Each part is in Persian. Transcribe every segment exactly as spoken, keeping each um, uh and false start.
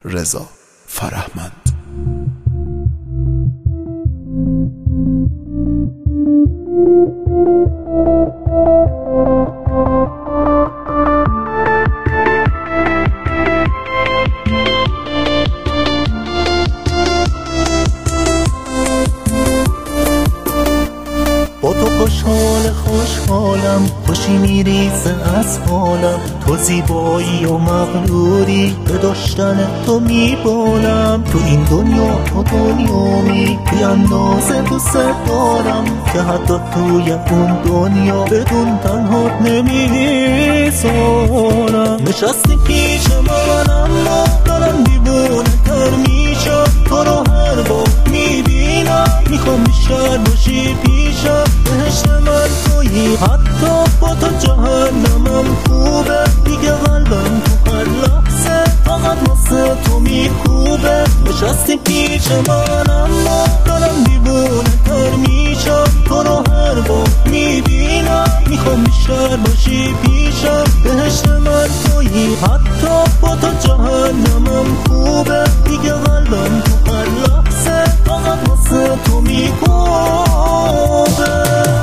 رضا فرهمند. با تو خوشحال خوشحالم، خوشی میریزه از حالم، تو زیبایی و مغروری، به داشتن تو میبالم. تو این دنیا تو دنیامی، بی اندازه دوست دارم که حتی توی اون دنیا بدون تنهات نمیذارم. نشستی پیش من اما دارم دیوونه تر میشم، تو رو هر بار میبینم میخوام بیشتر باشی پیشم. بهشت من تویی، حتی با تو جهنمم خوبه، دیگه قلبم تو هر لحظه فقط واسه تو میکوبه. نشستی پیش من اما دارم دیوونه تر میشم، تو رو هر بار میبینم میخوام بیشتر باشی پیشم. بهشت من تویی، حتی با تو جهنمم خوبه، دیگه قلبم تو هر لحظه فقط واسه تو میکوبه.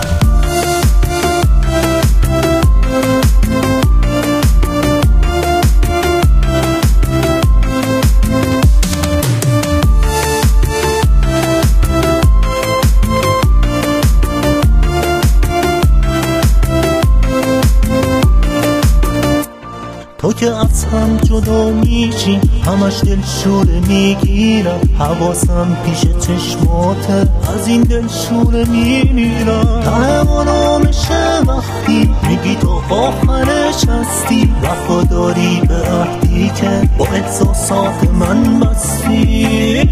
تو که از هم جدا میشی، همش دلشوره میگیرم، حواسم پیش چشماته، از این دلشوره میمیرم. تهمانو میشه وقتی میگی تو آخرش هستی، وفاداری به عهدی که با احساسات من بستی.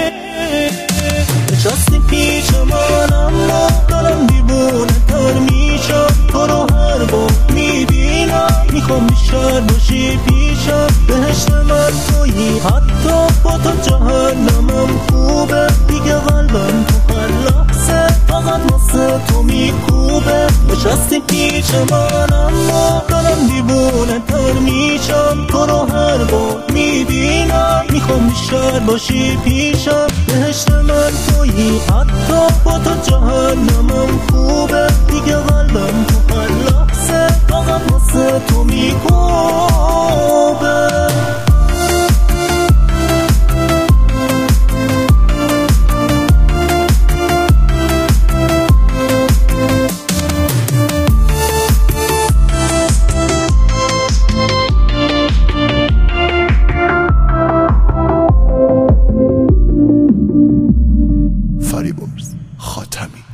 نشستی پیش من اما دارم دیوونه تر میشم، تو رو هر بار میبینم میخوام بیشتر باشی پیشم. بهشت من تویی، حتی با تو جهنمم خوبه، دیگه قلبم تو هر لحظه فقط واسه تو میکوبه. نشستی پیش من اما دارم دیوونه تر میشم، تو رو هر بار میبینم میخوام بیشتر باشی پیشم. بهشت من تویی، حتی با تو جهنمم خوبه، دیگه قلبم تو هر لحظه فقط واسه تو میکوبه. فریبرز خاتمی.